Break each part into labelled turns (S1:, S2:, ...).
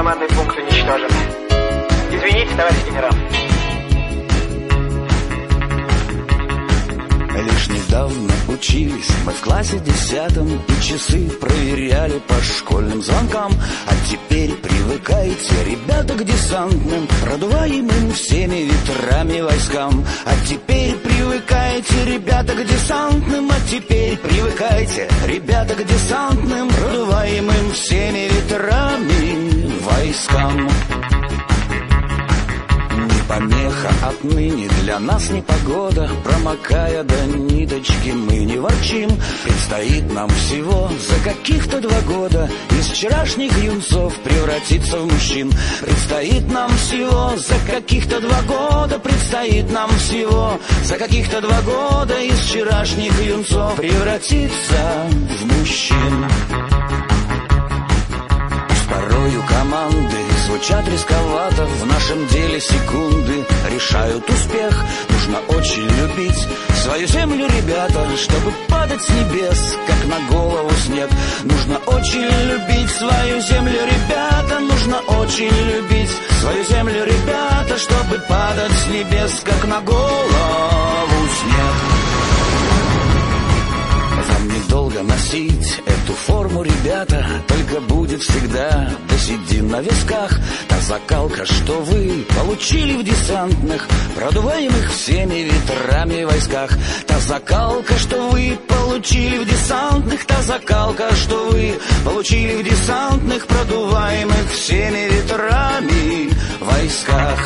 S1: командный пункт уничтожен. Извините, товарищ генерал.
S2: Лишь недавно учились мы в классе 10, и часы проверяли по школьным звонкам. А теперь привыкайте, ребята, к десантным, продуваемым всеми ветрами войскам. А теперь привыкайте, ребята, к десантным. А теперь привыкайте, ребята, к десантным, продуваемым всеми ветрами войскам. Помеха отныне для нас непогода, промокая до ниточки мы не ворчим. Предстоит нам всего за каких-то 2 года из вчерашних юнцов превратиться в мужчин. Предстоит нам всего за каких-то 2 года, предстоит нам всего за каких-то 2 года из вчерашних юнцов превратиться в мужчин. Порою команды звучат рисковато, в нашем деле секунды решают успех. Нужно очень любить свою землю, ребята, чтобы падать с небес, как на голову снег. Нужно очень любить свою землю, ребята, нужно очень любить свою землю, ребята, чтобы падать с небес, как на голову снег. Вам недолго носить эту форму, ребята, только будет всегда до седин на висках та закалка, что вы получили в десантных, продуваемых всеми ветрами войсках. Та закалка, что вы получили в десантных, та закалка, что вы получили в десантных, продуваемых всеми ветрами войсках.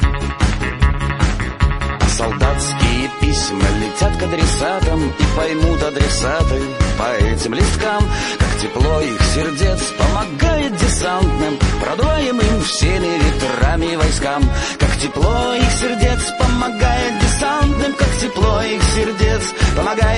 S2: Солдатские письма летят к адресатам, и поймут адресаты по этим листкам, как тепло их сердец помогает десантным, продуваемым всеми ветрами войскам. Как тепло их сердец помогает десантным, как тепло их сердец помогает